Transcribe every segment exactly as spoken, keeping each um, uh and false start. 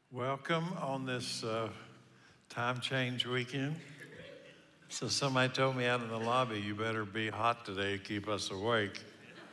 Welcome on this uh, time change weekend. So somebody told me out in the lobby, you better be hot today to keep us awake.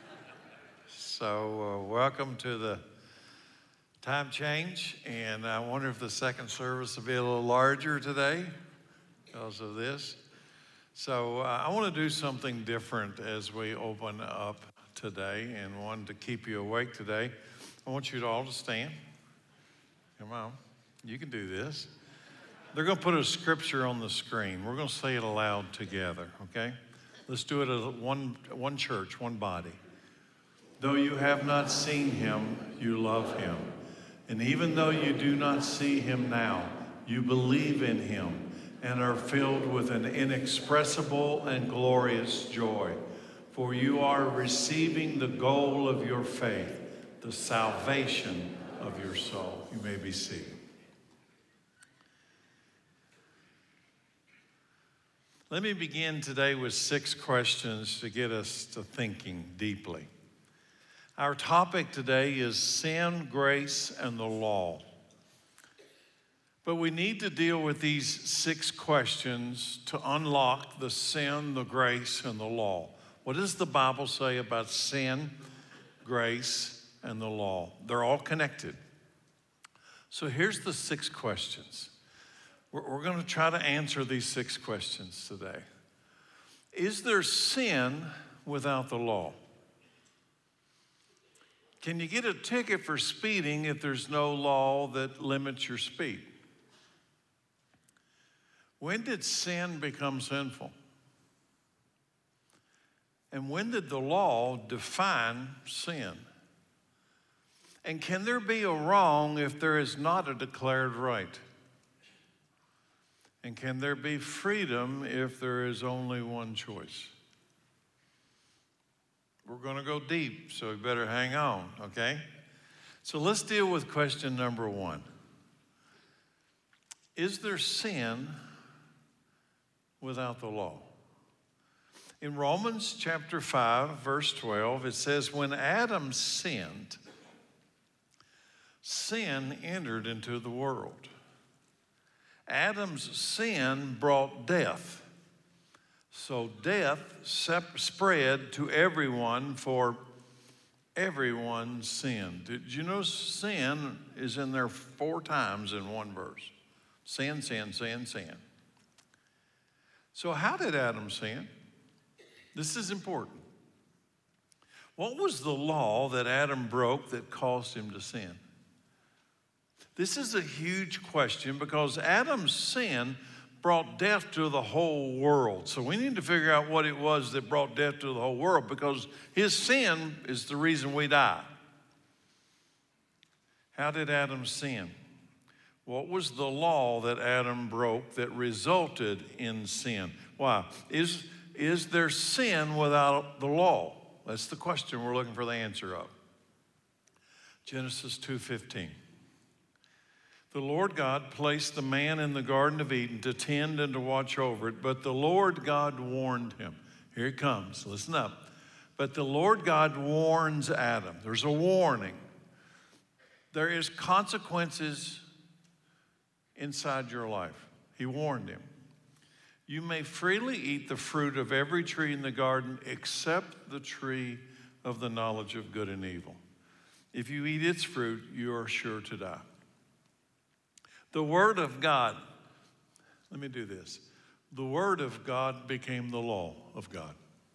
So uh, welcome to the time change. And I wonder if the second service will be a little larger today because of this. So uh, I want to do something different as we open up today and wanted to keep you awake today. I want you all to stand. Come on, you can do this. They're going to put a scripture on the screen. We're going to say it aloud together, okay? Let's do it as one, one church, one body. Though you have not seen him, you love him. And even though you do not see him now, you believe in him and are filled with an inexpressible and glorious joy. For you are receiving the goal of your faith, the salvation of your soul. You may be seated. Let me begin today with six questions to get us to thinking deeply. Our topic today is sin, grace, and the law. But we need to deal with these six questions to unlock the sin, the grace, and the law. What does the Bible say about sin, grace, and the law? They're all connected. So here's the six questions. We're, we're going to try to answer these six questions today. Is there sin without the law? Can you get a ticket for speeding if there's no law that limits your speed? When did sin become sinful? And when did the law define sin? And can there be a wrong if there is not a declared right? And can there be freedom if there is only one choice? We're going to go deep, so we better hang on, okay? So let's deal with question number one. Is there sin without the law? In Romans chapter five, verse twelve, it says, when Adam sinned, sin entered into the world. Adam's sin brought death. So death sep- spread to everyone, for everyone sinned. Did you know sin is in there four times in one verse? Sin, sin, sin, sin. So how did Adam sin? This is important. What was the law that Adam broke that caused him to sin? This is a huge question because Adam's sin brought death to the whole world. So we need to figure out what it was that brought death to the whole world, because his sin is the reason we die. How did Adam sin? What was the law that Adam broke that resulted in sin? Why? Is, is there sin without the law? That's the question we're looking for the answer of. Genesis two fifteen. The Lord God placed the man in the Garden of Eden to tend and to watch over it, but the Lord God warned him. Here it comes, listen up. But the Lord God warns Adam. There's a warning. There is consequences inside your life. He warned him. You may freely eat the fruit of every tree in the garden except the tree of the knowledge of good and evil. If you eat its fruit, you are sure to die. The Word of God, let me do this. The Word of God became the law of God.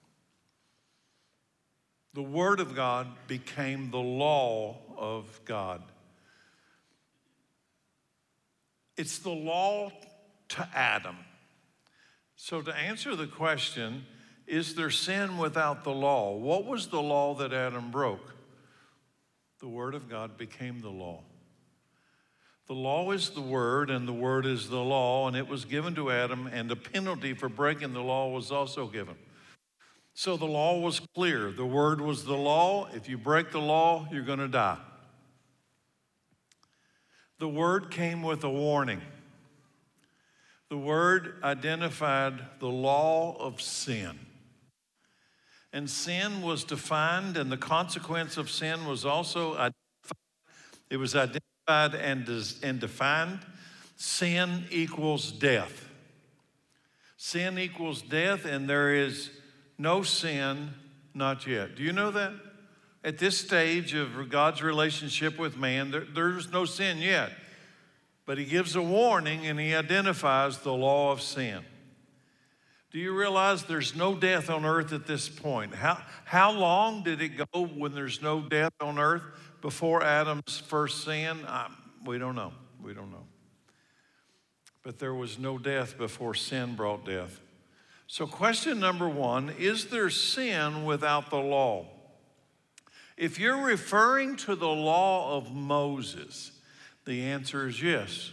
The Word of God became the law of God. It's the law to Adam. So to answer the question, is there sin without the law? What was the law that Adam broke? The Word of God became the law. The law is the Word, and the Word is the law, and it was given to Adam, and a penalty for breaking the law was also given. So the law was clear. The Word was the law. If you break the law, you're going to die. The Word came with a warning. The Word identified the law of sin. And sin was defined, and the consequence of sin was also identified. It was identified and, and defined, sin equals death. Sin equals death, and there is no sin, not yet. Do you know that? At this stage of God's relationship with man, there, there's no sin yet. But he gives a warning and he identifies the law of sin. Do you realize there's no death on earth at this point? How, how long did it go when there's no death on earth before Adam's first sin? I, we don't know. We don't know. But there was no death before sin brought death. So question number one, is there sin without the law? If you're referring to the law of Moses, the answer is yes.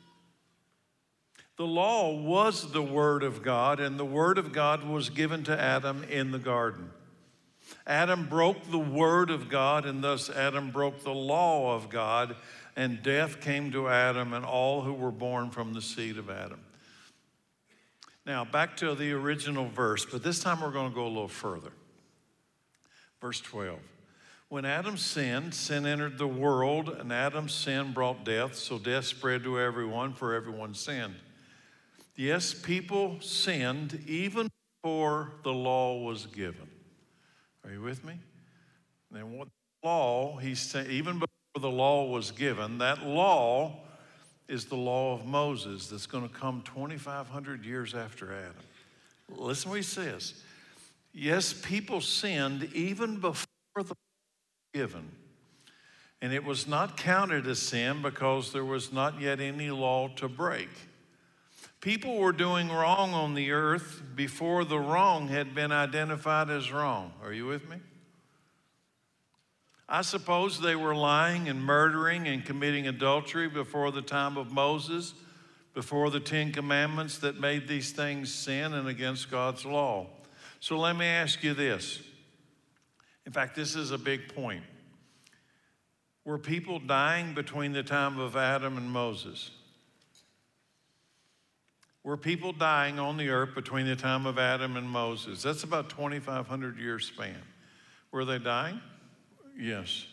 The law was the Word of God, and the Word of God was given to Adam in the garden. Adam broke the Word of God, and thus Adam broke the law of God, and death came to Adam and all who were born from the seed of Adam. Now, back to the original verse, but this time we're going to go a little further. Verse twelve. When Adam sinned, sin entered the world, and Adam's sin brought death, so death spread to everyone, for everyone sinned. Yes, people sinned even before the law was given. Are you with me? And what law, he said, even before the law was given, that law is the law of Moses that's going to come twenty-five hundred years after Adam. Listen what he says. Yes, people sinned even before the law was given. And it was not counted as sin because there was not yet any law to break. People were doing wrong on the earth before the wrong had been identified as wrong. Are you with me? I suppose they were lying and murdering and committing adultery before the time of Moses, before the Ten Commandments that made these things sin and against God's law. So let me ask you this. In fact, this is a big point. Were people dying between the time of Adam and Moses? Were people dying on the earth between the time of Adam and Moses? That's about twenty-five hundred year span. Were they dying? Yes.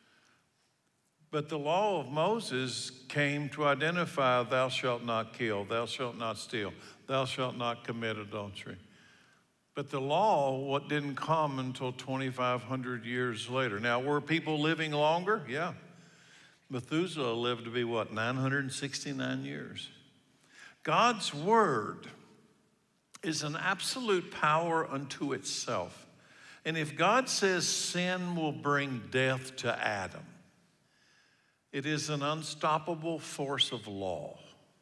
But the law of Moses came to identify thou shalt not kill, thou shalt not steal, thou shalt not commit adultery. But the law, what didn't come until twenty-five hundred years later. Now, were people living longer? Yeah. Methuselah lived to be what, nine hundred sixty-nine years. God's word is an absolute power unto itself. And if God says sin will bring death to Adam, it is an unstoppable force of law.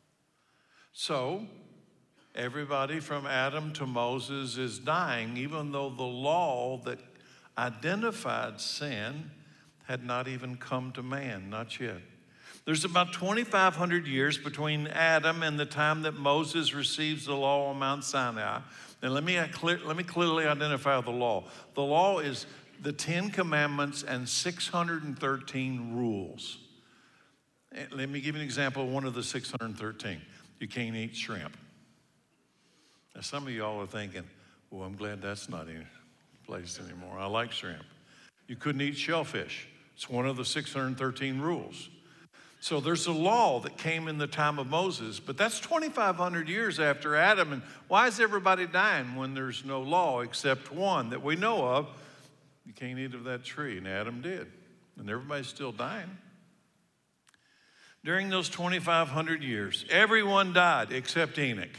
So, everybody from Adam to Moses is dying, even though the law that identified sin had not even come to man, not yet. There's about twenty-five hundred years between Adam and the time that Moses receives the law on Mount Sinai. And let me, let me clearly identify the law. The law is the Ten Commandments and six hundred thirteen rules. Let me give you an example of one of the six hundred thirteen. You can't eat shrimp. Now, some of y'all are thinking, well, I'm glad that's not in place anymore. I like shrimp. You couldn't eat shellfish. It's one of the six hundred thirteen rules. So there's a law that came in the time of Moses, but that's twenty-five hundred years after Adam. And why is everybody dying when there's no law except one that we know of? You can't eat of that tree, and Adam did. And everybody's still dying. During those twenty-five hundred years, everyone died except Enoch.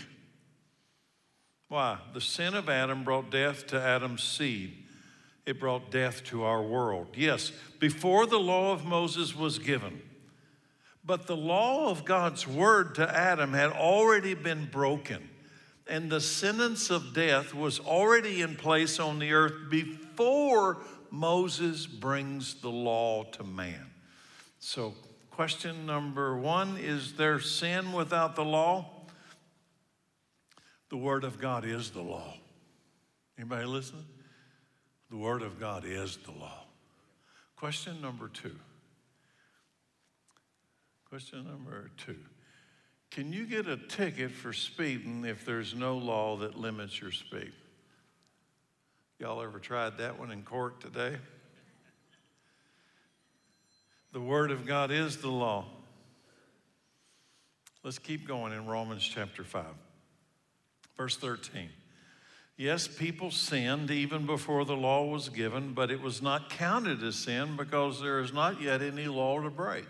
Why? The sin of Adam brought death to Adam's seed. It brought death to our world. Yes, before the law of Moses was given. But the law of God's word to Adam had already been broken. And the sentence of death was already in place on the earth before Moses brings the law to man. So question number one, is there sin without the law? The word of God is the law. Anybody listening? The word of God is the law. Question number two. Question number two. Can you get a ticket for speeding if there's no law that limits your speed? Y'all ever tried that one in court today? The Word of God is the law. Let's keep going in Romans chapter five, verse thirteen. Yes, people sinned even before the law was given, but it was not counted as sin because there is not yet any law to break.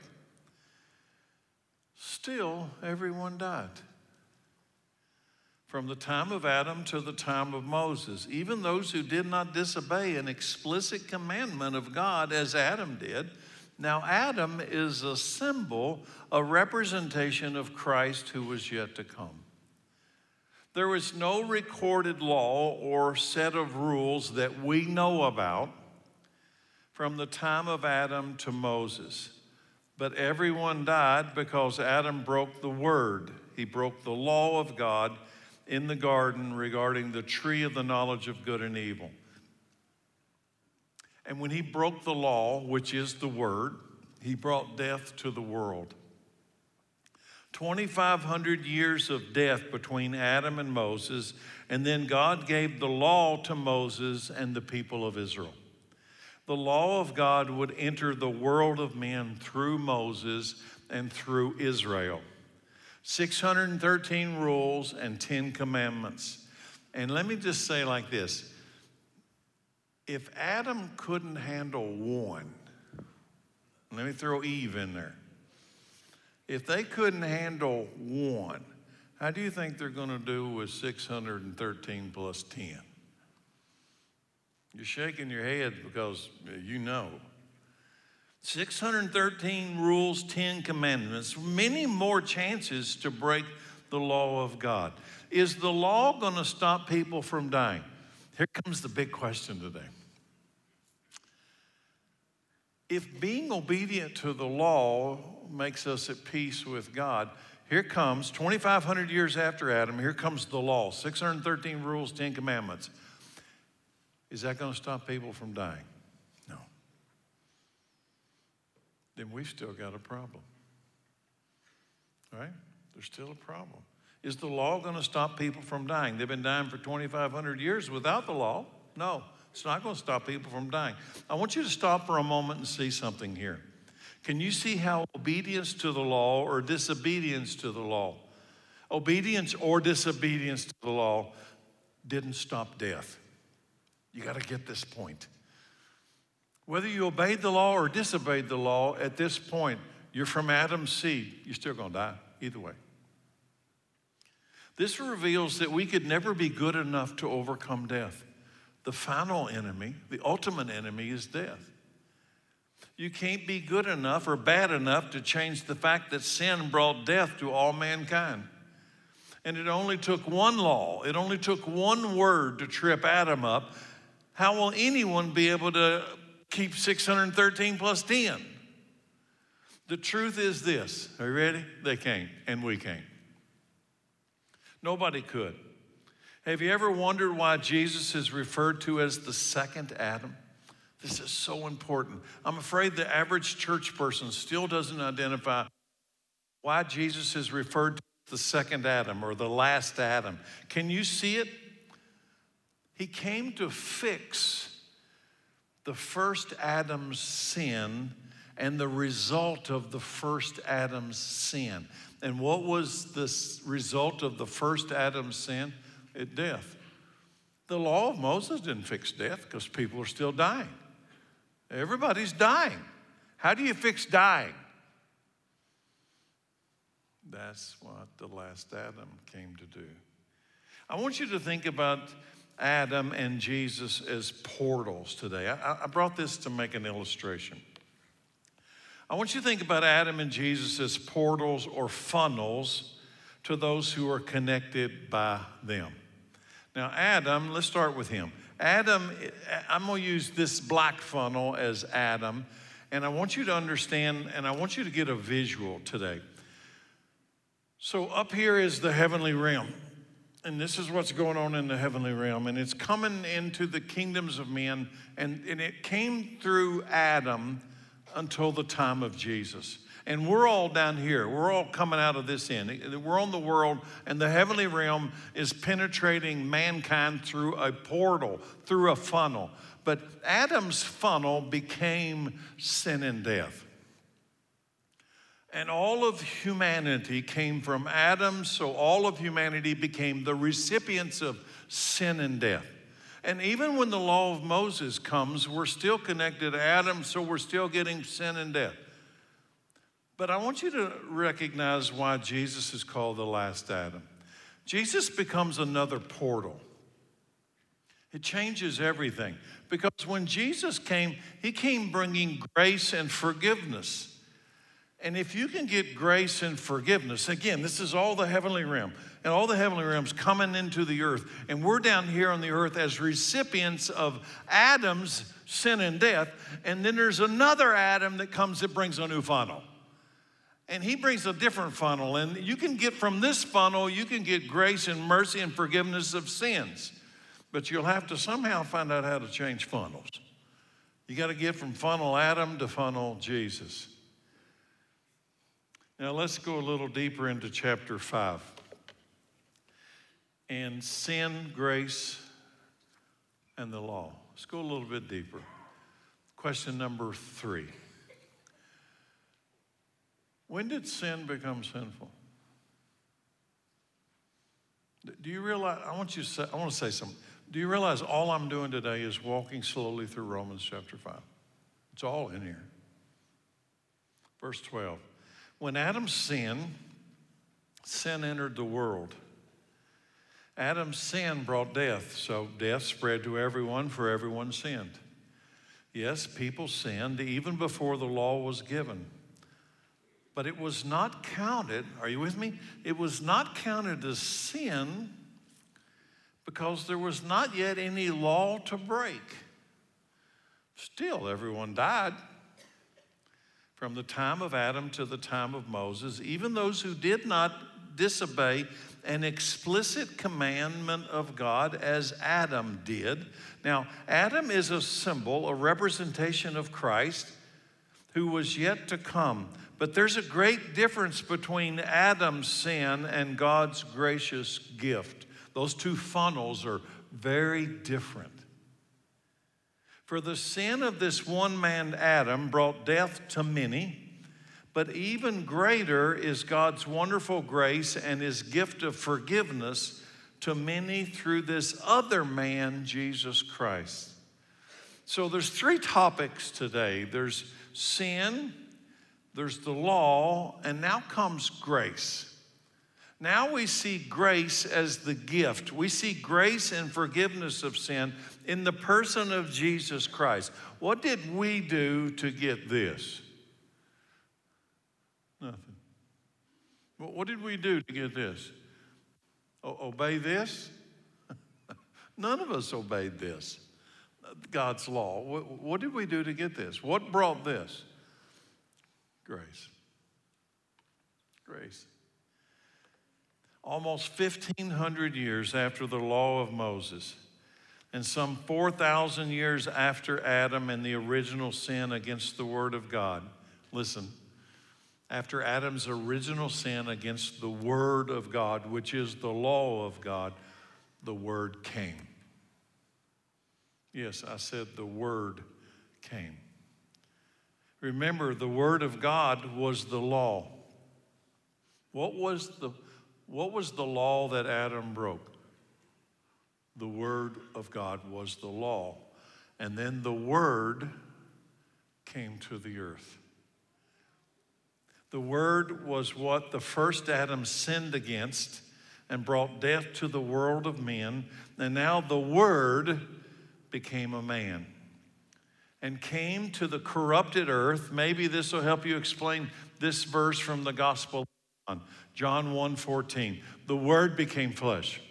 Still, everyone died. From the time of Adam to the time of Moses, even those who did not disobey an explicit commandment of God as Adam did. Now, Adam is a symbol, a representation of Christ who was yet to come. There was no recorded law or set of rules that we know about from the time of Adam to Moses. But everyone died because Adam broke the word. He broke the law of God in the garden regarding the tree of the knowledge of good and evil. And when he broke the law, which is the word, he brought death to the world. twenty-five hundred years of death between Adam and Moses, and then God gave the law to Moses and the people of Israel. The law of God would enter the world of men through Moses and through Israel. six hundred thirteen rules and ten commandments. And let me just say like this. If Adam couldn't handle one, let me throw Eve in there. If they couldn't handle one, how do you think they're going to do with six hundred thirteen plus ten? You're shaking your head because you know. six hundred thirteen rules, ten commandments, many more chances to break the law of God. Is the law going to stop people from dying? Here comes the big question today. If being obedient to the law makes us at peace with God, here comes, twenty-five hundred years after Adam, here comes the law, six hundred thirteen rules, ten commandments. Is that going to stop people from dying? No. Then we've still got a problem. All right? There's still a problem. Is the law going to stop people from dying? They've been dying for twenty-five hundred years without the law. No, it's not going to stop people from dying. I want you to stop for a moment and see something here. Can you see how obedience to the law or disobedience to the law, obedience or disobedience to the law didn't stop death? You got to get this point. Whether you obeyed the law or disobeyed the law, at this point, you're from Adam's seed. You're still going to die either way. This reveals that we could never be good enough to overcome death. The final enemy, the ultimate enemy, is death. You can't be good enough or bad enough to change the fact that sin brought death to all mankind. And it only took one law, it only took one word to trip Adam up. How will anyone be able to keep six hundred thirteen plus ten? The truth is this. Are you ready? They can't, and we can't. Nobody could. Have you ever wondered why Jesus is referred to as the second Adam? This is so important. I'm afraid the average church person still doesn't identify why Jesus is referred to as the second Adam or the last Adam. Can you see it? He came to fix the first Adam's sin and the result of the first Adam's sin. And what was the result of the first Adam's sin? It, death. The law of Moses didn't fix death because people are still dying. Everybody's dying. How do you fix dying? That's what the last Adam came to do. I want you to think about Adam and Jesus as portals today. I, I brought this to make an illustration. I want you to think about Adam and Jesus as portals or funnels to those who are connected by them. Now, Adam, let's start with him. Adam, I'm going to use this black funnel as Adam, and I want you to understand, and I want you to get a visual today. So up here is the heavenly realm, and this is what's going on in the heavenly realm, and it's coming into the kingdoms of men, and, and it came through Adam until the time of Jesus. And we're all down here. We're all coming out of this end. We're on the world, and the heavenly realm is penetrating mankind through a portal, through a funnel. But Adam's funnel became sin and death. And all of humanity came from Adam, so all of humanity became the recipients of sin and death. And even when the law of Moses comes, we're still connected to Adam, so we're still getting sin and death. But I want you to recognize why Jesus is called the last Adam. Jesus becomes another portal. It changes everything. Because when Jesus came, he came bringing grace and forgiveness. And if you can get grace and forgiveness, again, this is all the heavenly realm, and all the heavenly realms coming into the earth. And we're down here on the earth as recipients of Adam's sin and death. And then there's another Adam that comes that brings a new funnel. And he brings a different funnel. And you can get from this funnel, you can get grace and mercy and forgiveness of sins. But you'll have to somehow find out how to change funnels. You got to get from funnel Adam to funnel Jesus. Now let's go a little deeper into chapter five. And sin, grace, and the law. Let's go a little bit deeper. Question number three. When did sin become sinful? Do you realize, I want you to say, I want to say something. Do you realize all I'm doing today is walking slowly through Romans chapter five? It's all in here. Verse twelve. When Adam sinned, sin entered the world. Adam's sin brought death, so death spread to everyone, for everyone sinned. Yes, people sinned even before the law was given. But it was not counted, are you with me? It was not counted as sin because there was not yet any law to break. Still, everyone died. From the time of Adam to the time of Moses, even those who did not disobey an explicit commandment of God as Adam did. Now, Adam is a symbol, a representation of Christ who was yet to come. But there's a great difference between Adam's sin and God's gracious gift. Those two funnels are very different. For the sin of this one man, Adam, brought death to many, but even greater is God's wonderful grace and his gift of forgiveness to many through this other man, Jesus Christ. So there's three topics today. There's sin, there's the law, and now comes grace. Now we see grace as the gift. We see grace and forgiveness of sin in the person of Jesus Christ. What did we do to get this? Nothing. What did we do to get this? O- obey this? None of us obeyed this, God's law. What, what did we do to get this? What brought this? Grace. Grace. Almost fifteen hundred years after the law of Moses, and some four thousand years after Adam and the original sin against the Word of God. Listen, after Adam's original sin against the Word of God, which is the law of God, the Word came. Yes, I said the Word came. Remember, the Word of God was the law. What was the What was the law that Adam broke? The Word of God was the law. And then the Word came to the earth. The Word was what the first Adam sinned against and brought death to the world of men. And now the Word became a man and came to the corrupted earth. Maybe this will help you explain this verse from the Gospel of John. John one fourteen, the Word became flesh.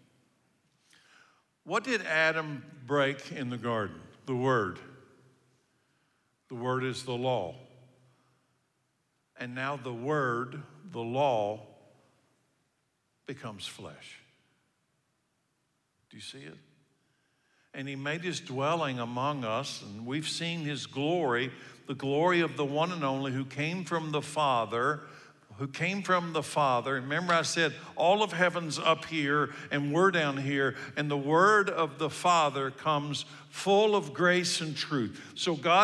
What did Adam break in the garden? The Word. The Word is the law. And now the Word, the law, becomes flesh. Do you see it? And he made his dwelling among us, and we've seen his glory, the glory of the one and only who came from the Father, who came from the Father. Remember I said all of heaven's up here and we're down here, and the Word of the Father comes full of grace and truth. So God,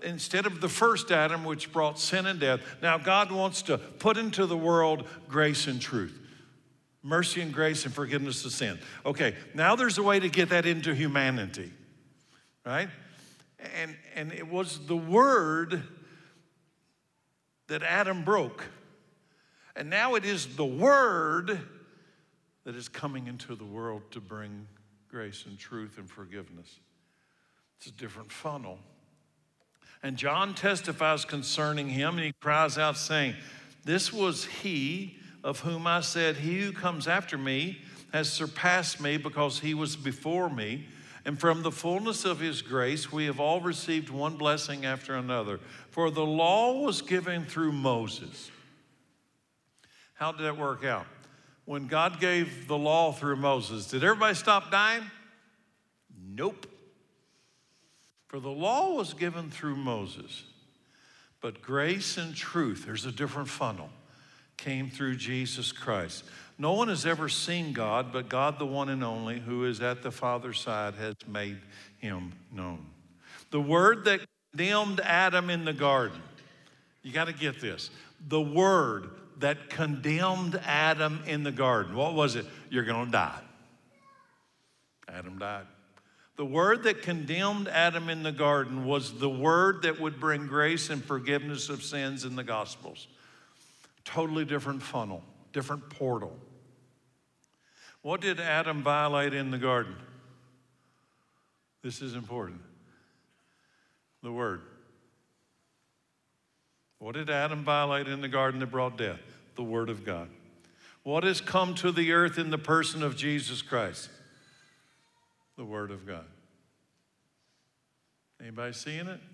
instead of the first Adam, which brought sin and death, now God wants to put into the world grace and truth. Mercy and grace and forgiveness of sin. Okay, now there's a way to get that into humanity, right? And, and it was the word that Adam broke. And now it is the word that is coming into the world to bring grace and truth and forgiveness. It's a different funnel. And John testifies concerning him, and he cries out saying, this was he of whom I said, he who comes after me has surpassed me because he was before me. And from the fullness of his grace, we have all received one blessing after another. For the law was given through Moses. How did that work out? When God gave the law through Moses, did everybody stop dying? Nope. For the law was given through Moses, but grace and truth, there's a different funnel, came through Jesus Christ. No one has ever seen God, but God, the one and only, who is at the Father's side, has made him known. The word that condemned Adam in the garden, you got to get this. The word that condemned Adam in the garden, what was it? You're going to die. Adam died. The word that condemned Adam in the garden was the word that would bring grace and forgiveness of sins in the Gospels. Totally different funnel, different portal. What did Adam violate in the garden? This is important. The word. What did Adam violate in the garden that brought death? The word of God. What has come to the earth in the person of Jesus Christ? The word of God. Anybody seeing it?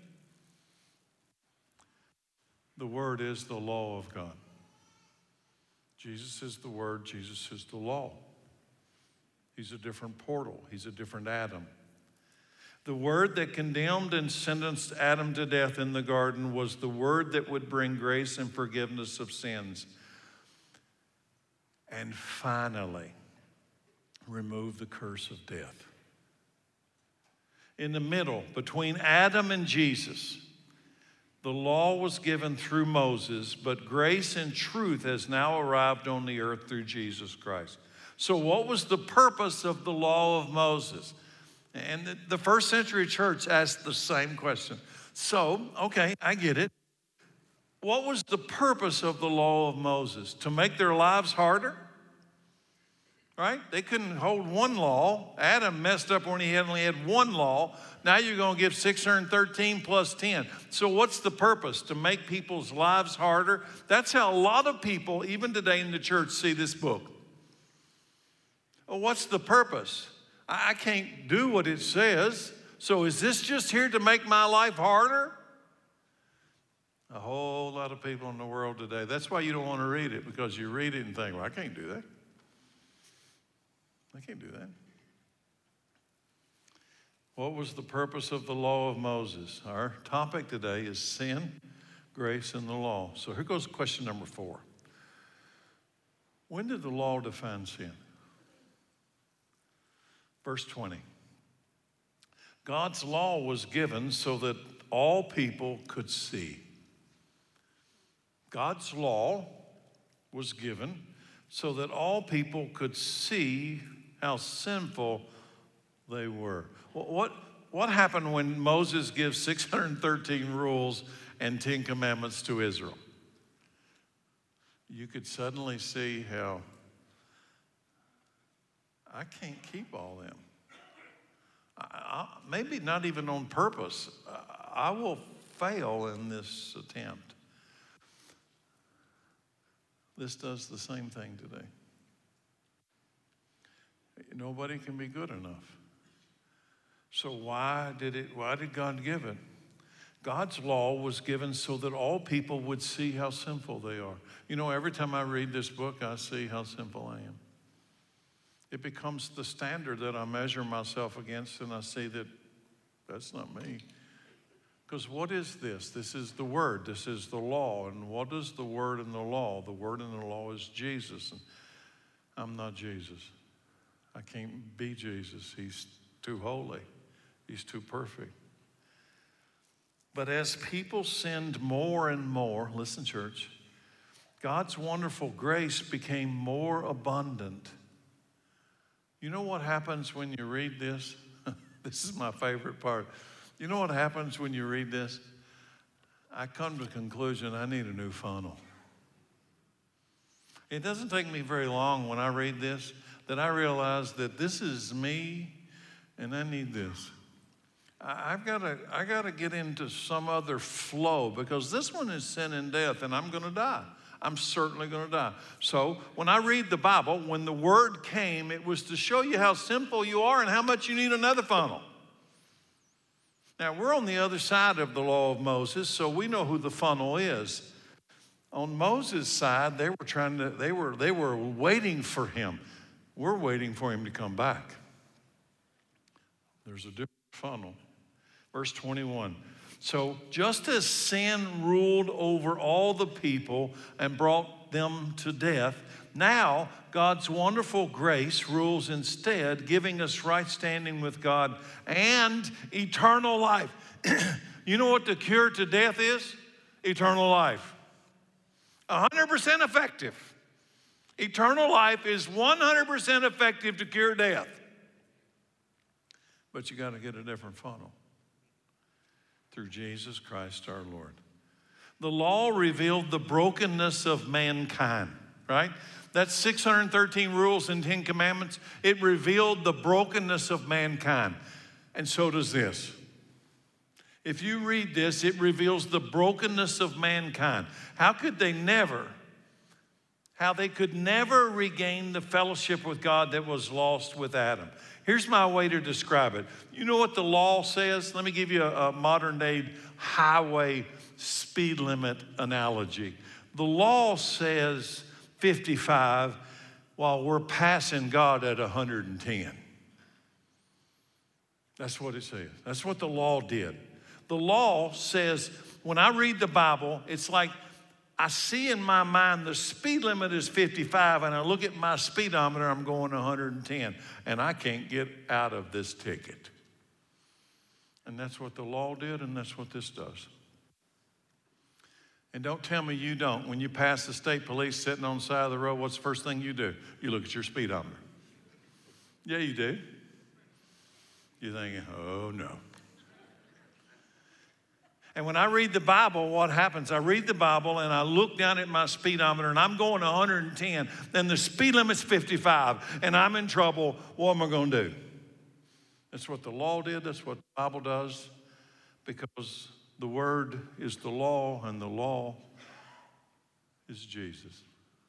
The word is the law of God. Jesus is the word, Jesus is the law. He's a different portal, he's a different Adam. The word that condemned and sentenced Adam to death in the garden was the word that would bring grace and forgiveness of sins. And finally, remove the curse of death. In the middle, between Adam and Jesus, the law was given through Moses, but grace and truth has now arrived on the earth through Jesus Christ. So what was the purpose of the law of Moses? And the, the first century church asked the same question. So, okay, I get it. What was the purpose of the law of Moses? To make their lives harder? Right? They couldn't hold one law. Adam messed up when he only had one law. Now you're going to give six hundred thirteen plus ten. So what's the purpose? To make people's lives harder? That's how a lot of people, even today in the church, see this book. Well, what's the purpose? I can't do what it says. So is this just here to make my life harder? A whole lot of people in the world today. That's why you don't want to read it, because you read it and think, well, I can't do that. I can't do that. What was the purpose of the law of Moses? Our topic today is sin, grace, and the law. So here goes question number four. When did the law define sin? Verse twenty. God's law was given so that all people could see. God's law was given so that all people could see how sinful they were. What, what happened when Moses gives six hundred thirteen rules and ten commandments to Israel? You could suddenly see how I can't keep all them. I, I, maybe not even on purpose. I, I will fail in this attempt. This does the same thing today. Nobody can be good enough. So why did it, why did God give it? God's law was given so that all people would see how sinful they are. You know, every time I read this book, I see how sinful I am. It becomes the standard that I measure myself against, and I see that that's not me. Because what is this? This is the word. This is the law. And what is the word and the law? The word and the law is Jesus. And I'm not Jesus. I can't be Jesus. He's too holy. He's too perfect. But as people sinned more and more, listen, church, God's wonderful grace became more abundant. You know what happens when you read this? This is my favorite part. You know what happens when you read this? I come to the conclusion I need a new funnel. It doesn't take me very long when I read this that I realize that this is me and I need this. I've got to, I got to get into some other flow because this one is sin and death and I'm going to die. I'm certainly going to die. So when I read the Bible, when the word came, it was to show you how simple you are and how much you need another funnel. Now, we're on the other side of the law of Moses, so we know who the funnel is. On Moses' side, they were trying to, they were, they were waiting for him. We're waiting for him to come back. There's a different funnel. Verse twenty-one. So just as sin ruled over all the people and brought them to death, now God's wonderful grace rules instead, giving us right standing with God and eternal life. You know what the cure to death is? Eternal life. one hundred percent effective. Eternal life is one hundred percent effective to cure death. But you got to get a different funnel. Through Jesus Christ our Lord. The law revealed the brokenness of mankind, right? That's six hundred thirteen rules and ten commandments. It revealed the brokenness of mankind. And so does this. If you read this, it reveals the brokenness of mankind. How could they never, how they could never regain the fellowship with God that was lost with Adam. Here's my way to describe it. You know what the law says? Let me give you a, a modern day highway speed limit analogy. The law says fifty-five while we're passing God at one hundred ten. That's what it says. That's what the law did. The law says, when I read the Bible, it's like I see in my mind the speed limit is fifty-five, and I look at my speedometer, I'm going one hundred ten, and I can't get out of this ticket. And that's what the law did, and that's what this does. And don't tell me you don't. When you pass the state police sitting on the side of the road, what's the first thing you do? You look at your speedometer. Yeah, you do. You're thinking, oh no. And when I read the Bible, what happens? I read the Bible and I look down at my speedometer and I'm going one hundred ten, and the speed limit's fifty-five, and I'm in trouble. What am I going to do? That's what the law did. That's what the Bible does, because the Word is the law, and the law is Jesus.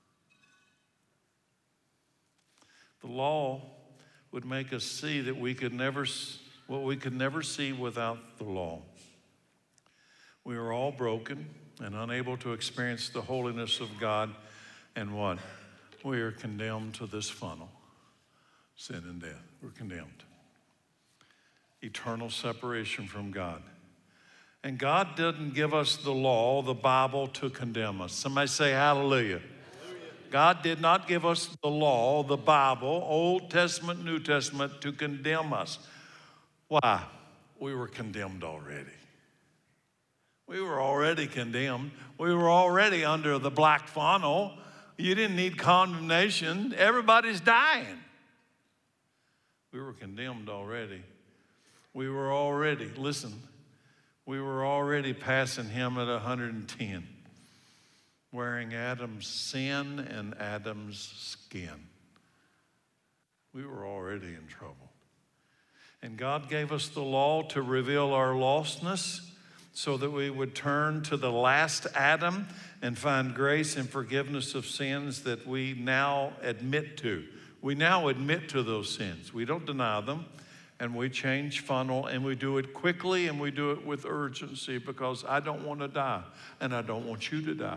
The law would make us see that we could never, what we could never see without the law. We are all broken and unable to experience the holiness of God, and what? We are condemned to this funnel, sin and death. We're condemned. Eternal separation from God. And God didn't give us the law, the Bible, to condemn us. Somebody say hallelujah. Hallelujah. God did not give us the law, the Bible, Old Testament, New Testament, to condemn us. Why? We were condemned already. We were already condemned. We were already under the black funnel. You didn't need condemnation. Everybody's dying. We were condemned already. We were already, listen, we were already passing him at one hundred ten, wearing Adam's sin and Adam's skin. We were already in trouble. And God gave us the law to reveal our lostness so that we would turn to the last Adam and find grace and forgiveness of sins that we now admit to. We now admit to those sins. We don't deny them. And we change funnel, and we do it quickly, and we do it with urgency, because I don't want to die, and I don't want you to die.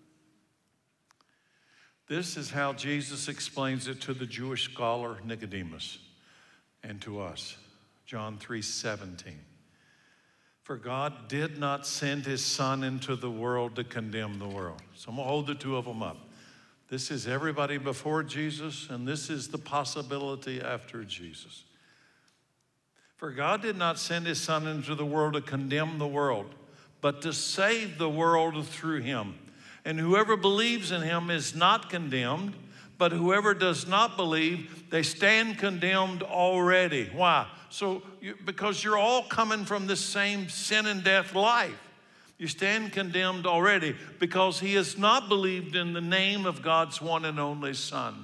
This is how Jesus explains it to the Jewish scholar Nicodemus and to us. John three seventeen. For God did not send his Son into the world to condemn the world. So I'm going to hold the two of them up. This is everybody before Jesus, and this is the possibility after Jesus. For God did not send his Son into the world to condemn the world, but to save the world through him. And whoever believes in him is not condemned, but whoever does not believe, they stand condemned already. Why? So, you, because you're all coming from this same sin and death life. You stand condemned already because he has not believed in the name of God's one and only Son.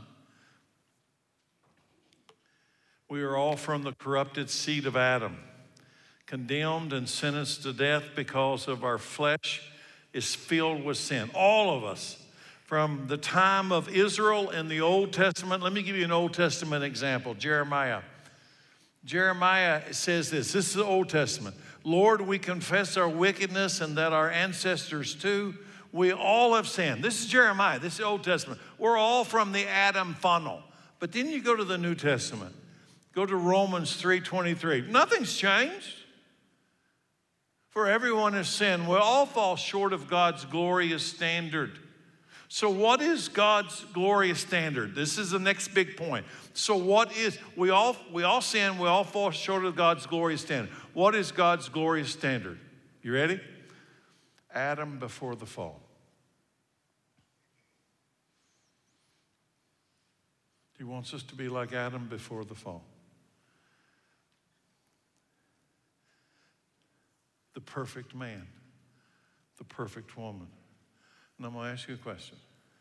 We are all from the corrupted seed of Adam, condemned and sentenced to death because of our flesh is filled with sin. All of us, from the time of Israel in the Old Testament. Let me give you an Old Testament example, Jeremiah. Jeremiah says this, this is the Old Testament. Lord, we confess our wickedness and that our ancestors too, we all have sinned. This is Jeremiah, this is the Old Testament. We're all from the Adam funnel. But then you go to the New Testament. Go to Romans three twenty-three. Nothing's changed. For everyone has sinned. We all fall short of God's glorious standard. So what is God's glorious standard? This is the next big point. So what is, we all, we all sin, we all fall short of God's glorious standard. What is God's glorious standard? You ready? Adam before the fall. He wants us to be like Adam before the fall. The perfect man, the perfect woman. And I'm going to ask you a question.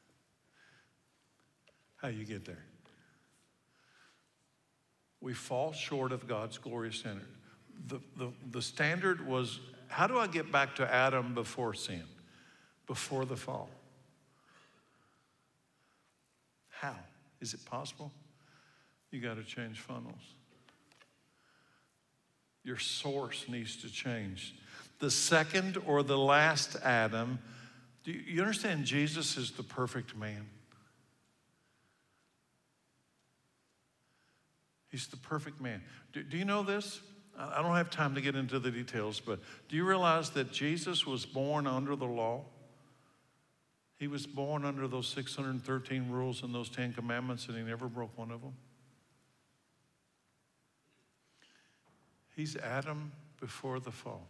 How you get there? We fall short of God's glorious standard. The, the, the standard was, how do I get back to Adam before sin, before the fall? How? Is it possible? You got to change funnels. Your source needs to change. The second or the last Adam, do you, you understand Jesus is the perfect man? He's the perfect man. Do, do you know this? I don't have time to get into the details, but do you realize that Jesus was born under the law? He was born under those six hundred thirteen rules and those Ten Commandments, and he never broke one of them. He's Adam before the fall.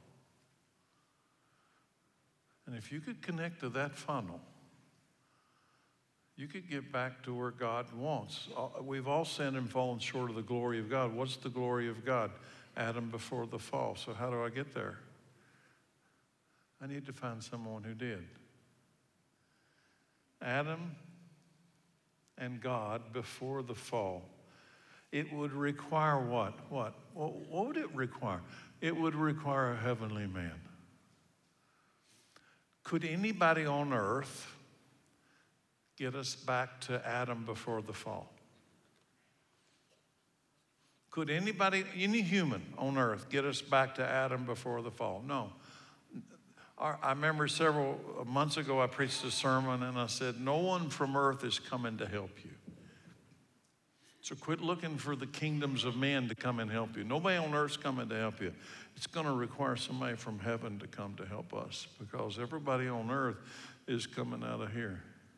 And if you could connect to that funnel, you could get back to where God wants. We've all sinned and fallen short of the glory of God. What's the glory of God? Adam before the fall. So how do I get there? I need to find someone who did. Adam and God before the fall. It would require what? What? What would it require? It would require a heavenly man. Could anybody on earth get us back to Adam before the fall? Could anybody, any human on earth, get us back to Adam before the fall? No. I remember several months ago I preached a sermon and I said, no one from earth is coming to help you. So quit looking for the kingdoms of men to come and help you. Nobody on earth's coming to help you. It's going to require somebody from heaven to come to help us because everybody on earth is coming out of here.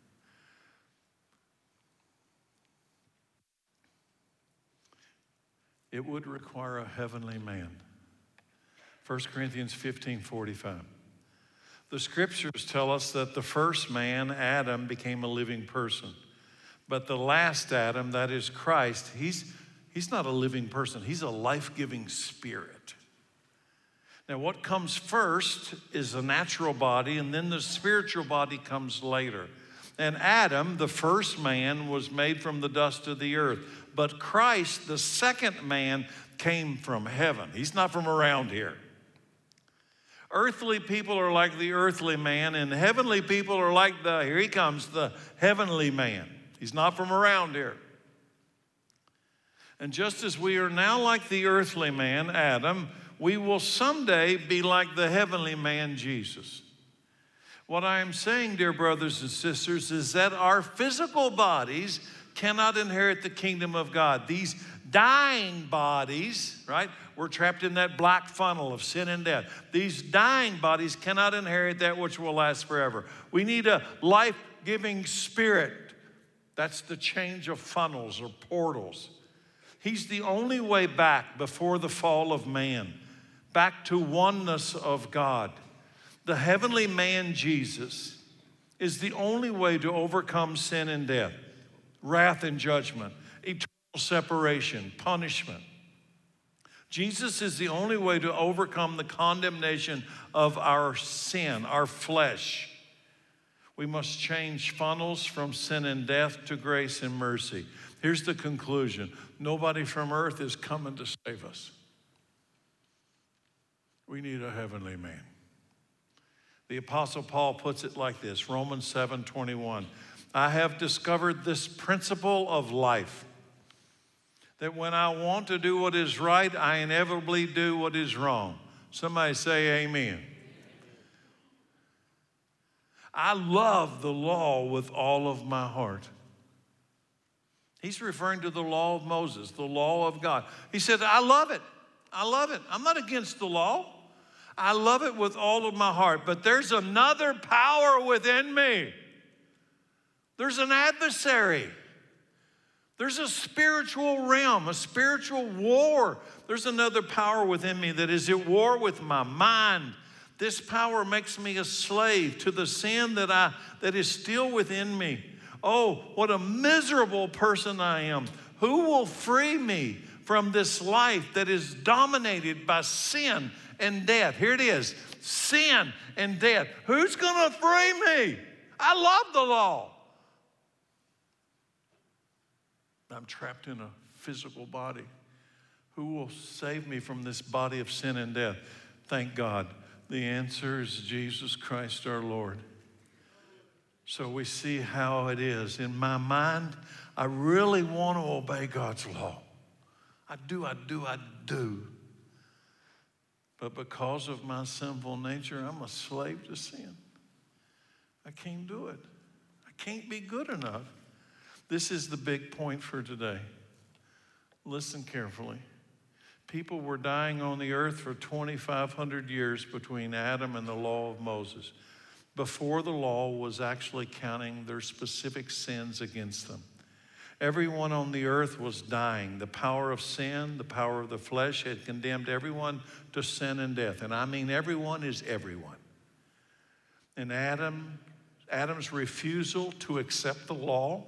It would require a heavenly man. First Corinthians fifteen forty-five. The scriptures tell us that the first man, Adam, became a living person. But the last Adam, that is Christ, he's, he's not a living person. He's a life-giving spirit. Now, what comes first is the natural body, and then the spiritual body comes later. And Adam, the first man, was made from the dust of the earth. But Christ, the second man, came from heaven. He's not from around here. Earthly people are like the earthly man, and heavenly people are like the, here he comes, the heavenly man. He's not from around here. And just as we are now like the earthly man, Adam, we will someday be like the heavenly man, Jesus. What I am saying, dear brothers and sisters, is that our physical bodies cannot inherit the kingdom of God. These dying bodies, right? We're trapped in that black funnel of sin and death. These dying bodies cannot inherit that which will last forever. We need a life-giving spirit. That's the change of funnels or portals. He's the only way back before the fall of man, back to oneness of God. The heavenly man, Jesus, is the only way to overcome sin and death, wrath and judgment, eternal separation, punishment. Jesus is the only way to overcome the condemnation of our sin, our flesh. We must change funnels from sin and death to grace and mercy. Here's the conclusion. Nobody from earth is coming to save us. We need a heavenly man. The Apostle Paul puts it like this, Romans seven twenty-one. I have discovered this principle of life, that when I want to do what is right, I inevitably do what is wrong. Somebody say amen. I love the law with all of my heart. He's referring to the law of Moses, the law of God. He said, I love it. I love it. I'm not against the law. I love it with all of my heart. But there's another power within me. There's an adversary. There's a spiritual realm, a spiritual war. There's another power within me that is at war with my mind. This power makes me a slave to the sin that I that is still within me. Oh, what a miserable person I am. Who will free me from this life that is dominated by sin and death? Here it is, sin and death. Who's going to free me? I love the law. I'm trapped in a physical body. Who will save me from this body of sin and death? Thank God. The answer is Jesus Christ our Lord. So we see how it is. In my mind, I really want to obey God's law. I do, I do, I do. But because of my sinful nature, I'm a slave to sin. I can't do it. I can't be good enough. This is the big point for today. Listen carefully. People were dying on the earth for twenty-five hundred years between Adam and the law of Moses, before the law was actually counting their specific sins against them. Everyone on the earth was dying. The power of sin, the power of the flesh had condemned everyone to sin and death. And I mean everyone is everyone. And Adam, Adam's refusal to accept the law,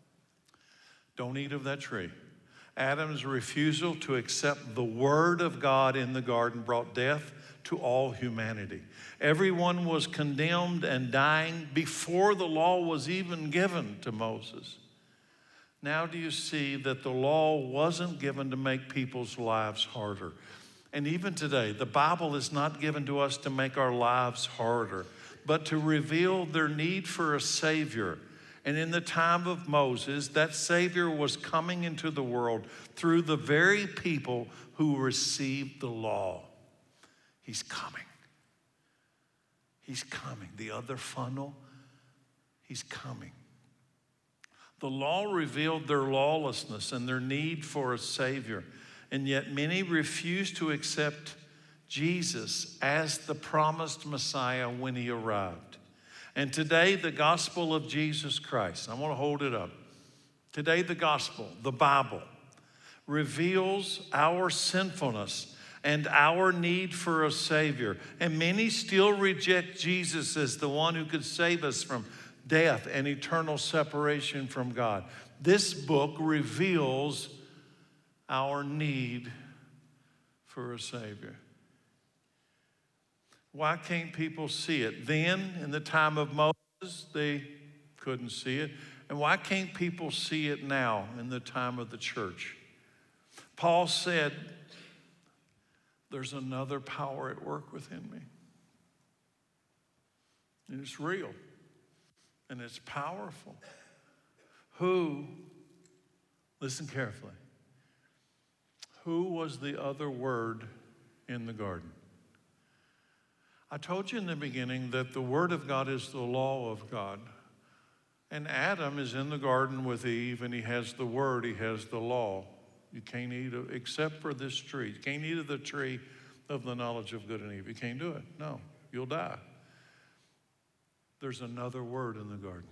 don't eat of that tree. Adam's refusal to accept the word of God in the garden brought death to all humanity. Everyone was condemned and dying before the law was even given to Moses. Now do you see that the law wasn't given to make people's lives harder? And even today, the Bible is not given to us to make our lives harder, but to reveal their need for a Savior. And in the time of Moses, that Savior was coming into the world through the very people who received the law. He's coming. He's coming. The other funnel, he's coming. The law revealed their lawlessness and their need for a Savior, and yet many refused to accept Jesus as the promised Messiah when he arrived. And today, the gospel of Jesus Christ, I want to hold it up. Today, the gospel, the Bible, reveals our sinfulness and our need for a Savior. And many still reject Jesus as the one who could save us from death and eternal separation from God. This book reveals our need for a Savior. Why can't people see it? Then, in the time of Moses, they couldn't see it. And why can't people see it now in the time of the church? Paul said, there's another power at work within me. And it's real. And it's powerful. Who, listen carefully, who was the other word in the garden? I told you in the beginning that the Word of God is the law of God. And Adam is in the garden with Eve, and he has the Word, he has the law. You can't eat of, except for this tree. You can't eat of the tree of the knowledge of good and evil. You can't do it. No, you'll die. There's another word in the garden.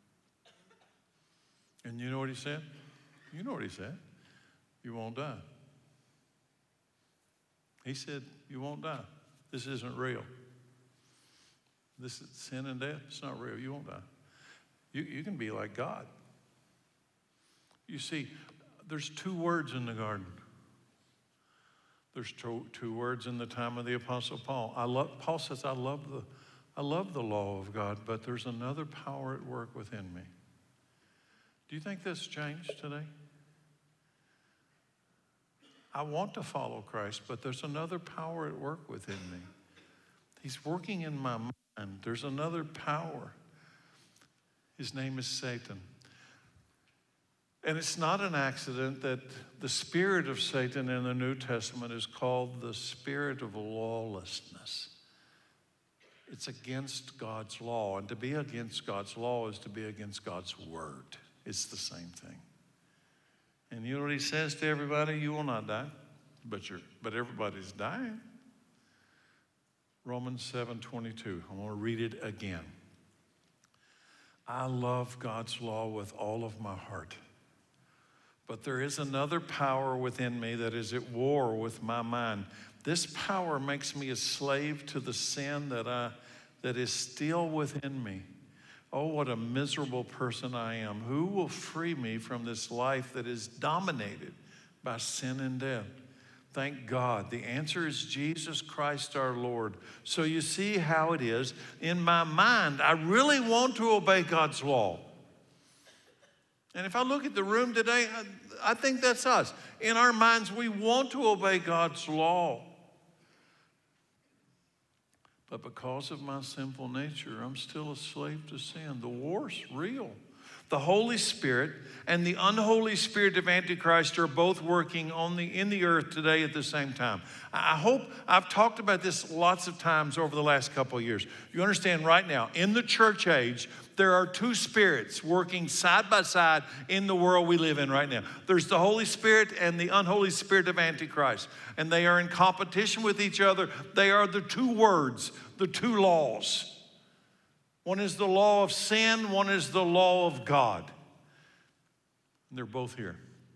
And you know what he said? You know what he said. You won't die. He said, you won't die. This isn't real. This is sin and death. It's not real. You won't die. You, you can be like God. You see, there's two words in the garden. There's two, two words in the time of the Apostle Paul. I love, Paul says, I love, the, I love the law of God, but there's another power at work within me. Do you think that's changed today? I want to follow Christ, but there's another power at work within me. He's working in my mind. There's another power. His name is Satan. And it's not an accident that the spirit of Satan in the New Testament is called the spirit of lawlessness. It's against God's law. And to be against God's law is to be against God's word. It's the same thing. And you know what he says to everybody? You will not die, but, you're, but everybody's dying. Romans seven twenty-two. I want to read it again. I love God's law with all of my heart. But there is another power within me that is at war with my mind. This power makes me a slave to the sin that, I, that is still within me. Oh, what a miserable person I am. Who will free me from this life that is dominated by sin and death? Thank God. The answer is Jesus Christ our Lord. So you see how it is. In my mind, I really want to obey God's law. And if I look at the room today, I, I think that's us. In our minds, we want to obey God's law. But because of my sinful nature, I'm still a slave to sin. The war's real. The Holy Spirit and the unholy spirit of Antichrist are both working on the, in the earth today at the same time. I hope I've talked about this lots of times over the last couple of years. You understand right now, in the church age, there are two spirits working side by side in the world we live in right now. There's the Holy Spirit and the unholy spirit of Antichrist. And they are in competition with each other. They are the two words, the two laws. One is the law of sin, one is the law of God. And they're both here.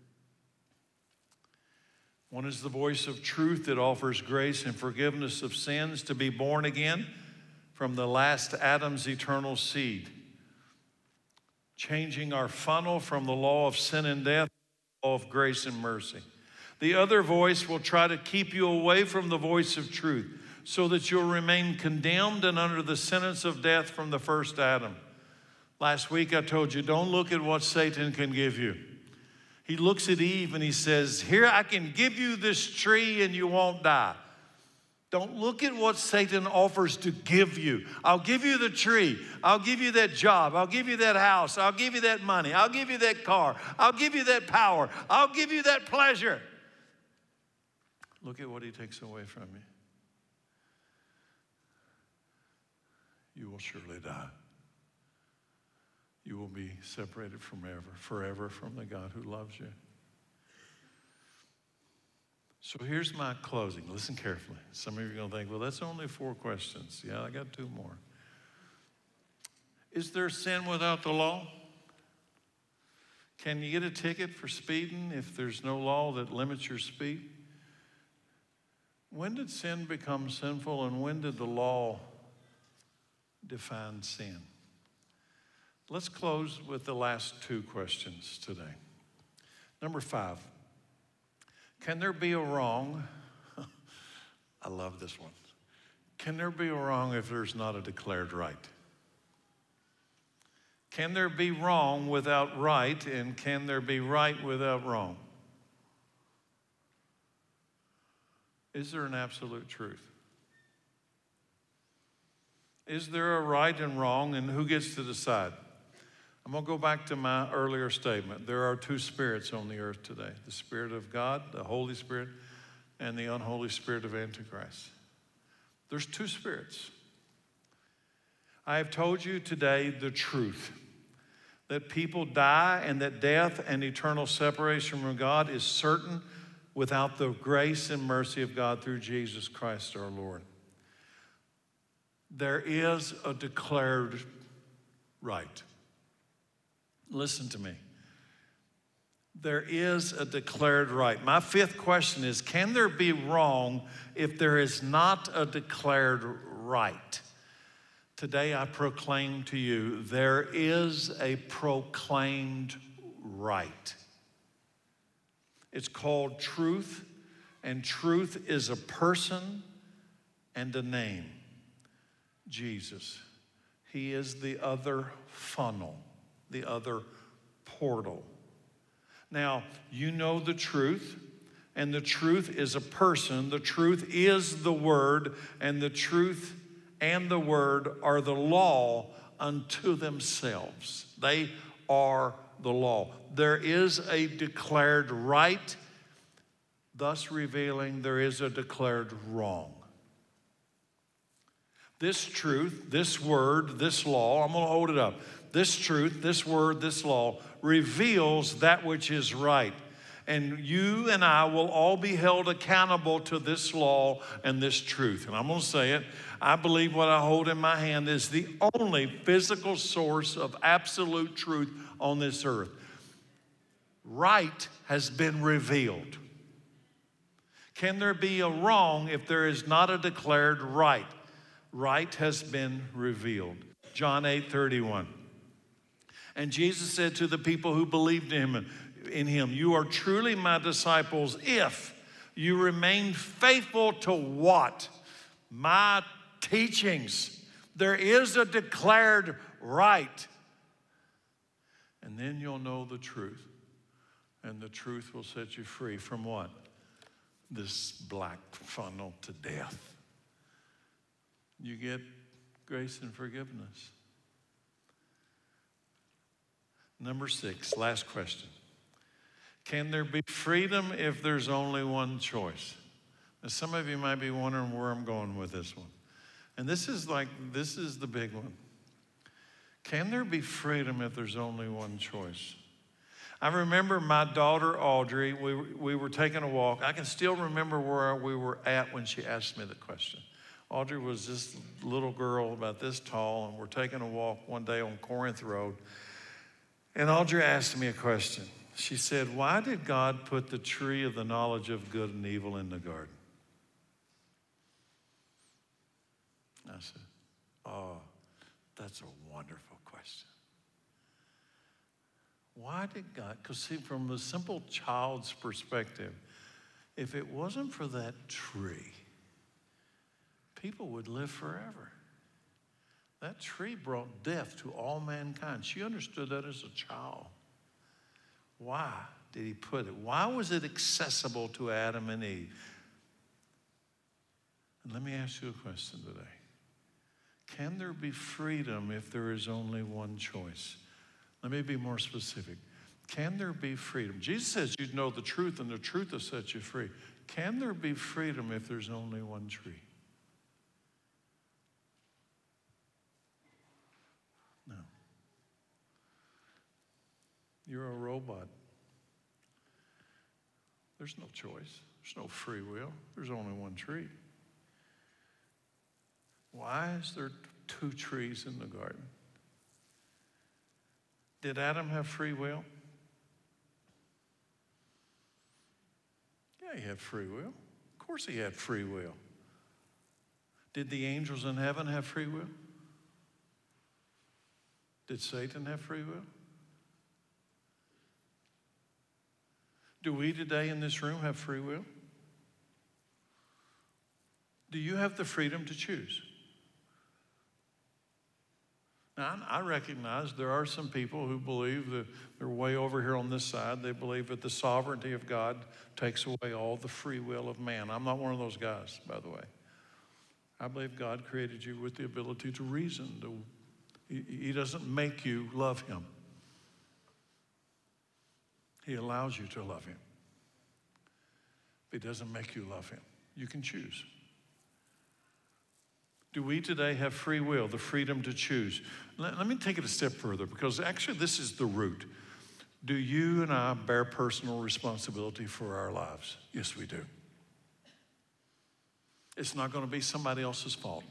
One is the voice of truth that offers grace and forgiveness of sins to be born again from the last Adam's eternal seed, changing our funnel from the law of sin and death to the law of grace and mercy. The other voice will try to keep you away from the voice of truth, so that you'll remain condemned and under the sentence of death from the first Adam. Last week I told you, don't look at what Satan can give you. He looks at Eve and he says, here, I can give you this tree and you won't die. Don't look at what Satan offers to give you. I'll give you the tree. I'll give you that job. I'll give you that house. I'll give you that money. I'll give you that car. I'll give you that power. I'll give you that pleasure. Look at what he takes away from you. You will surely die. You will be separated from ever, forever from the God who loves you. So here's my closing. Listen carefully. Some of you are going to think, well, that's only four questions. Yeah, I got two more. Is there sin without the law? Can you get a ticket for speeding if there's no law that limits your speed? When did sin become sinful, and when did the law define sin? Let's close with the last two questions today. Number five, can there be a wrong? I love this one. Can there be a wrong if there's not a declared right? Can there be wrong without right, and can there be right without wrong? Is there an absolute truth? Is there a right and wrong, and who gets to decide? I'm going to go back to my earlier statement. There are two spirits on the earth today, the Spirit of God, the Holy Spirit, and the unholy spirit of Antichrist. There's two spirits. I have told you today the truth, that people die and that death and eternal separation from God is certain without the grace and mercy of God through Jesus Christ our Lord. There is a declared right. Listen to me. There is a declared right. My fifth question is, can there be wrong if there is not a declared right? Today I proclaim to you, there is a proclaimed right. It's called truth, and truth is a person and a name, Jesus. He is the other funnel, the other portal. Now, you know the truth, and the truth is a person. The truth is the Word, and the truth and the Word are the law unto themselves. They are the law. There is a declared right, thus revealing there is a declared wrong. This truth, this word, this law, I'm going to hold it up. This truth, this word, this law reveals that which is right. And you and I will all be held accountable to this law and this truth. And I'm going to say it. I believe what I hold in my hand is the only physical source of absolute truth on this earth. Right has been revealed. Can there be a wrong if there is not a declared right? Right has been revealed. John eight thirty-one. And Jesus said to the people who believed in him, in him, you are truly my disciples if you remain faithful to what? My teachings. There is a declared right. And then you'll know the truth. And the truth will set you free from what? This black funnel to death. You get grace and forgiveness. Number six, last question. Can there be freedom if there's only one choice? Now, some of you might be wondering where I'm going with this one. And this is like, this is the big one. Can there be freedom if there's only one choice? I remember my daughter, Audrey, we, we were taking a walk. I can still remember where we were at when she asked me the question. Audrey was this little girl about this tall, and we're taking a walk one day on Corinth Road. And Audrey asked me a question. She said, why did God put the tree of the knowledge of good and evil in the garden? I said, oh, that's a wonderful question. Why did God? Because see, from a simple child's perspective, if it wasn't for that tree, people would live forever. That tree brought death to all mankind. She understood that as a child. Why did he put it? Why was it accessible to Adam and Eve? And let me ask you a question today. Can there be freedom if there is only one choice? Let me be more specific. Can there be freedom? Jesus says you'd know the truth, and the truth will set you free. Can there be freedom if there's only one tree? No. You're a robot. There's no choice. There's no free will. There's only one tree. Why is there two trees in the garden? Did Adam have free will? Yeah, he had free will. Of course he had free will. Did the angels in heaven have free will? Did Satan have free will? Do we today in this room have free will? Do you have the freedom to choose? Now, I recognize there are some people who believe that they're way over here on this side. They believe that the sovereignty of God takes away all the free will of man. I'm not one of those guys, by the way. I believe God created you with the ability to reason. To, he, he doesn't make you love him. He allows you to love him. He doesn't make you love him. You can choose. Do we today have free will, the freedom to choose? Let, let me take it a step further, because actually this is the root. Do you and I bear personal responsibility for our lives? Yes, we do. It's not going to be somebody else's fault.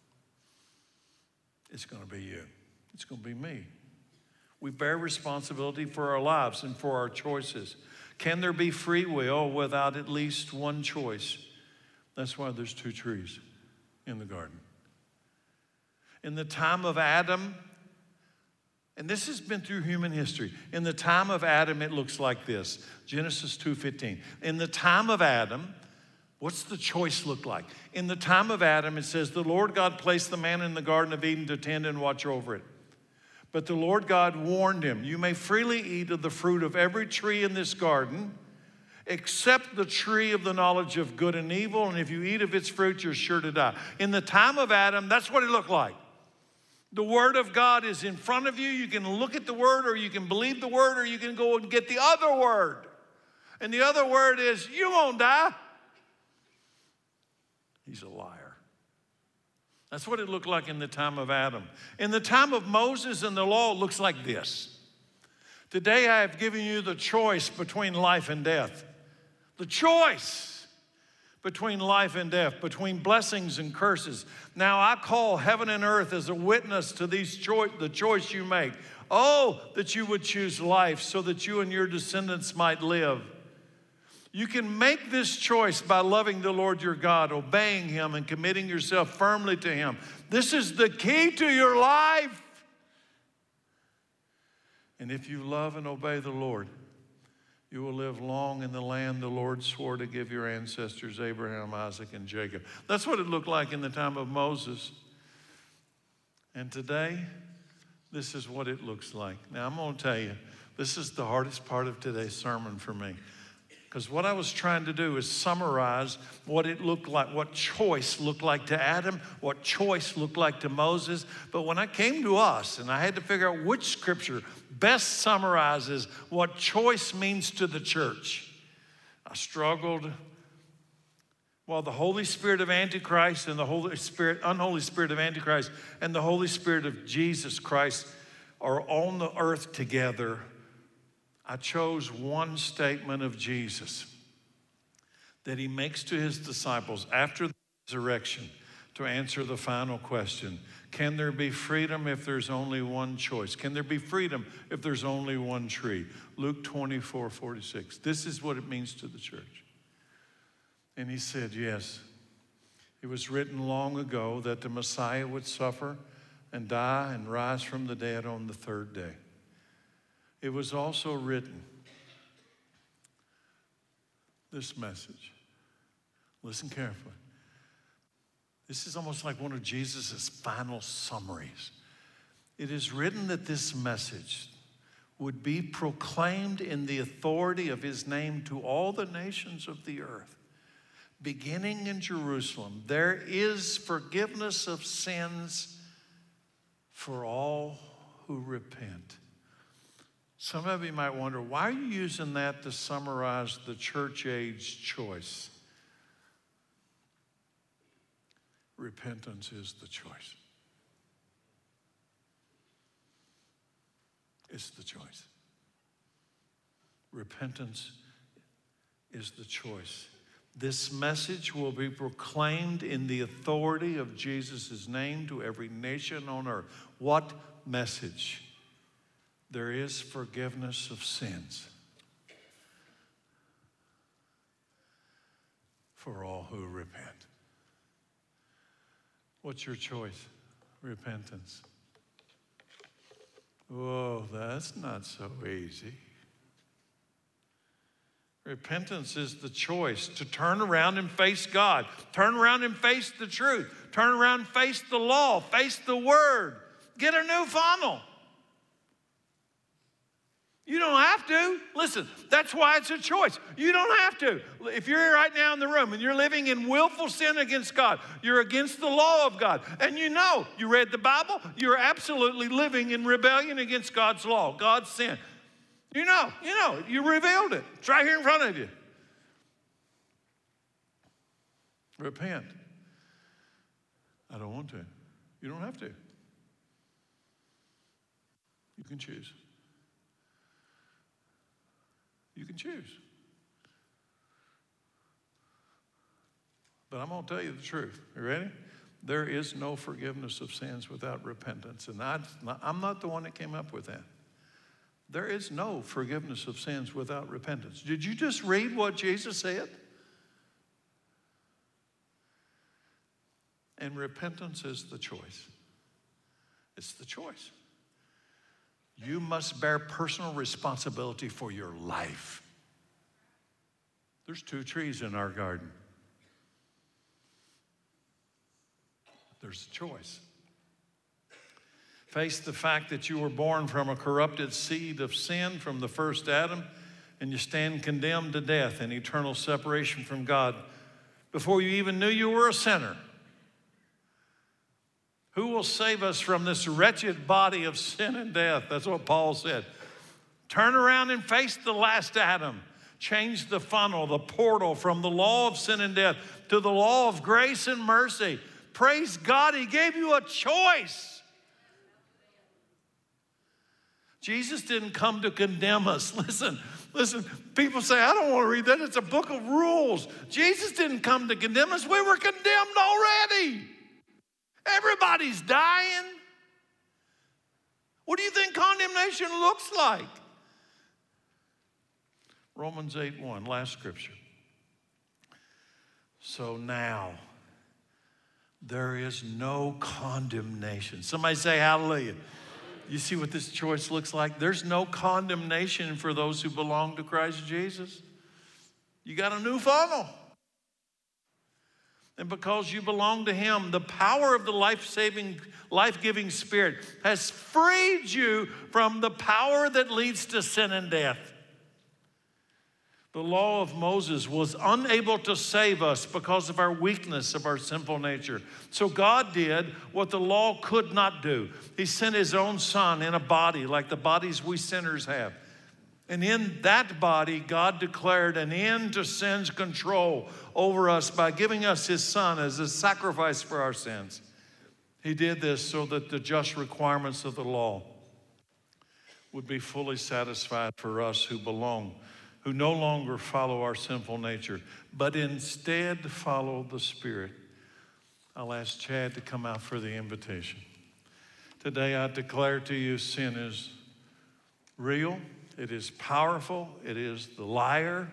It's going to be you. It's going to be me. We bear responsibility for our lives and for our choices. Can there be free will without at least one choice? That's why there's two trees in the garden. In the time of Adam, and this has been through human history. In the time of Adam, it looks like this. Genesis two fifteen. In the time of Adam, what's the choice look like? In the time of Adam, it says, the Lord God placed the man in the Garden of Eden to tend and watch over it. But the Lord God warned him, you may freely eat of the fruit of every tree in this garden, except the tree of the knowledge of good and evil, and if you eat of its fruit, you're sure to die. In the time of Adam, that's what it looked like. The Word of God is in front of you. You can look at the Word, or you can believe the Word, or you can go and get the other Word. And the other word is, you won't die. He's a liar. That's what it looked like in the time of Adam. In the time of Moses and the law, it looks like this. Today I have given you the choice between life and death. The choice between life and death, between blessings and curses. Now I call heaven and earth as a witness to these choi- the choice you make. Oh, that you would choose life so that you and your descendants might live. You can make this choice by loving the Lord your God, obeying Him, and committing yourself firmly to Him. This is the key to your life. And if you love and obey the Lord, you will live long in the land the Lord swore to give your ancestors, Abraham, Isaac, and Jacob. That's what it looked like in the time of Moses. And today, this is what it looks like. Now, I'm going to tell you, this is the hardest part of today's sermon for me. Because what I was trying to do is summarize what it looked like, what choice looked like to Adam, what choice looked like to Moses. But when I came to us and I had to figure out which scripture best summarizes what choice means to the church, I struggled. While the Holy Spirit of Antichrist and the Holy Spirit, unholy spirit of Antichrist and the Holy Spirit of Jesus Christ are on the earth together, I chose one statement of Jesus that He makes to His disciples after the resurrection to answer the final question. Can there be freedom if there's only one choice? Can there be freedom if there's only one tree? Luke twenty-four forty-six. This is what it means to the church. And He said, yes, it was written long ago that the Messiah would suffer and die and rise from the dead on the third day. It was also written, this message. Listen carefully. This is almost like one of Jesus' final summaries. It is written that this message would be proclaimed in the authority of His name to all the nations of the earth, beginning in Jerusalem. There is forgiveness of sins for all who repent. Some of you might wonder, why are you using that to summarize the church age choice? Repentance is the choice. It's the choice. Repentance is the choice. This message will be proclaimed in the authority of Jesus' name to every nation on earth. What message? There is forgiveness of sins for all who repent. What's your choice? Repentance. Whoa, that's not so easy. Repentance is the choice to turn around and face God. Turn around and face the truth. Turn around and face the law. Face the Word. Get a new funnel. You don't have to. Listen, that's why it's a choice. You don't have to. If you're right now in the room and you're living in willful sin against God, you're against the law of God, and you know, you read the Bible, you're absolutely living in rebellion against God's law, God's sin. You know, you know, you revealed it. It's right here in front of you. Repent. I don't want to. You don't have to. You can choose. You can choose. But I'm going to tell you the truth. You ready? There is no forgiveness of sins without repentance. And I, I'm not the one that came up with that. There is no forgiveness of sins without repentance. Did you just read what Jesus said? And repentance is the choice. It's the choice. You must bear personal responsibility for your life. There's two trees in our garden. There's a choice. Face the fact that you were born from a corrupted seed of sin from the first Adam, and you stand condemned to death and eternal separation from God before you even knew you were a sinner. Who will save us from this wretched body of sin and death? That's what Paul said. Turn around and face the last Adam. Change the funnel, the portal from the law of sin and death to the law of grace and mercy. Praise God, He gave you a choice. Jesus didn't come to condemn us. Listen, listen, people say, I don't want to read that. It's a book of rules. Jesus didn't come to condemn us. We were condemned already. Everybody's dying. What do you think condemnation looks like? Romans eight one, last scripture. So now, there is no condemnation. Somebody say hallelujah. You see what this choice looks like? There's no condemnation for those who belong to Christ Jesus. You got a new funnel. And because you belong to Him, the power of the life-saving, life-giving Spirit has freed you from the power that leads to sin and death. The law of Moses was unable to save us because of our weakness of our sinful nature. So God did what the law could not do. He sent His own Son in a body like the bodies we sinners have. And in that body, God declared an end to sin's control over us by giving us His Son as a sacrifice for our sins. He did this so that the just requirements of the law would be fully satisfied for us who belong, who no longer follow our sinful nature, but instead follow the Spirit. I'll ask Chad to come out for the invitation. Today I declare to you sin is real, it is powerful, it is the liar,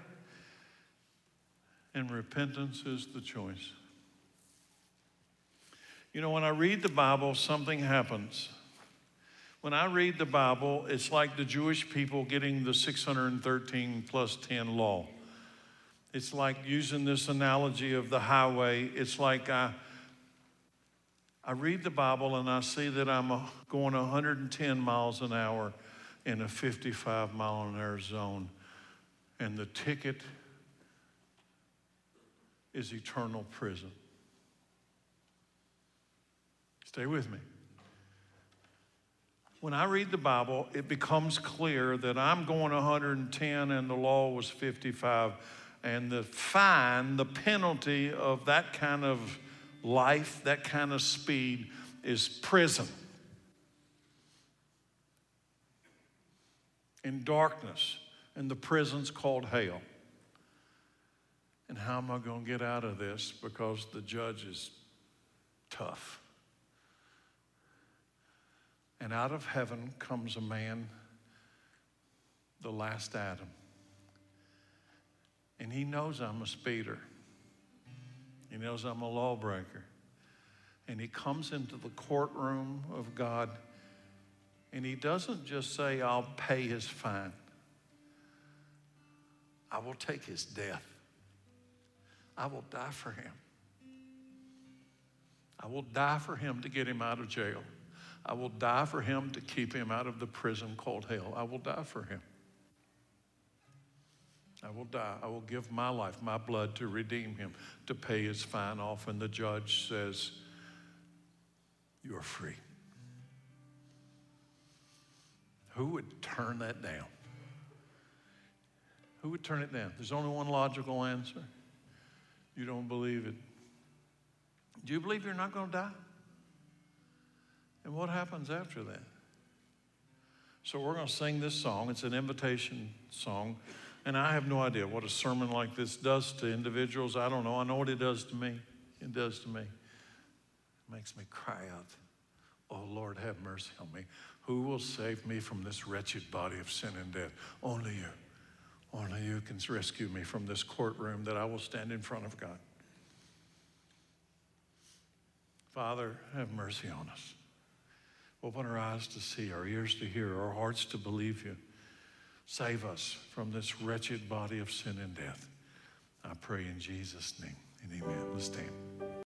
and repentance is the choice. You know, when I read the Bible, something happens. When I read the Bible, it's like the Jewish people getting the six hundred thirteen plus ten law. It's like using this analogy of the highway. It's like I, I read the Bible and I see that I'm going one hundred ten miles an hour in a fifty-five mile an hour zone. And the ticket is eternal prison. Stay with me. When I read the Bible, it becomes clear that I'm going one hundred ten and the law was fifty-five. And the fine, the penalty of that kind of life, that kind of speed is prison. In darkness. And the prison's called hell. And how am I going to get out of this? Because the judge is tough. And out of heaven comes a man, the last Adam. And he knows I'm a speeder. He knows I'm a lawbreaker. And he comes into the courtroom of God, and he doesn't just say, I'll pay his fine. I will take his death. I will die for him. I will die for him to get him out of jail. I will die for him to keep him out of the prison called hell. I will die for him. I will die. I will give my life, my blood to redeem him, to pay his fine off. And the judge says, you are free. Who would turn that down? Who would turn it down? There's only one logical answer. You don't believe it. Do you believe you're not going to die? And what happens after that? So we're going to sing this song. It's an invitation song. And I have no idea what a sermon like this does to individuals. I don't know. I know what it does to me. It does to me. It makes me cry out, oh, Lord, have mercy on me. Who will save me from this wretched body of sin and death? Only you. Only you can rescue me from this courtroom that I will stand in front of God. Father, have mercy on us. Open our eyes to see, our ears to hear, our hearts to believe you. Save us from this wretched body of sin and death. I pray in Jesus' name and amen. Let's stand.